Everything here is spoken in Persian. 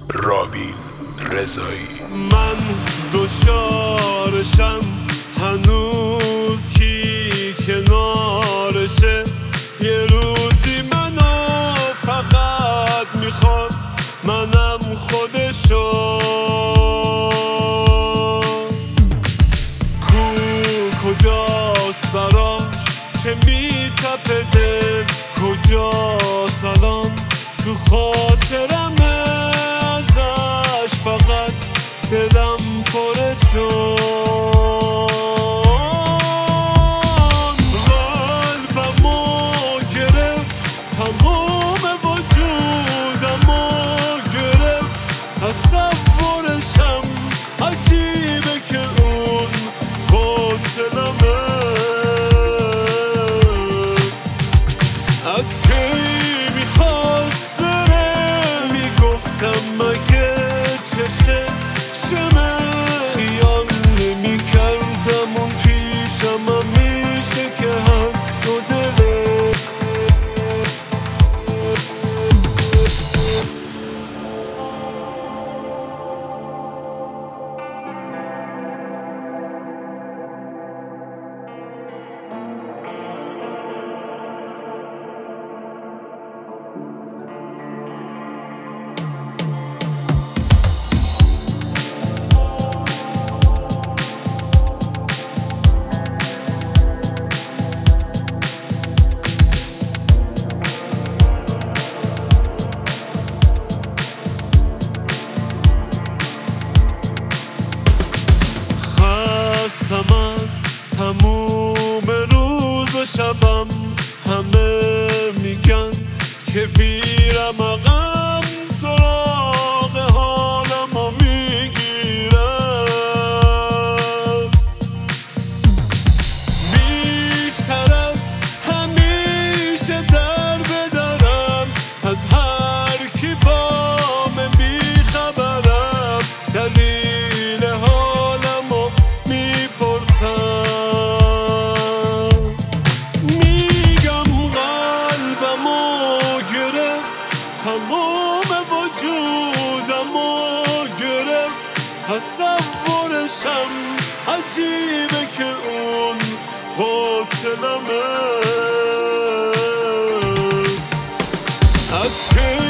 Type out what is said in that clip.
رابین رضایی. من دوچارشم هنوز کی کنارشه، یه روزی منو فقط میخواست منم خودشو. کجاست براش چه میتپه دل، کجاست الان تو خاطرمه ازش فقط دلم پره شد. قلبمو گرفت تمام وجودمو گرفت، تصورشم عجیبه که اون قاتلمه. از کی میخواست بره میگفتم مگه چشه شمه، خیال نمیکردم اون پیشم همیشه که هست و دله. خستم از تموم روز و شبم، همه میگن که بیرم عقب سراغ حالم و میگیرم. بیشتر از همیشه در بدرم از هر کی با من بیخبرم، دلیل حالم و میپرسم. میگم قلبمو گرفت تمام وجودمو گرفت، تصورشم عجیبه که اون قاتلمه. از کی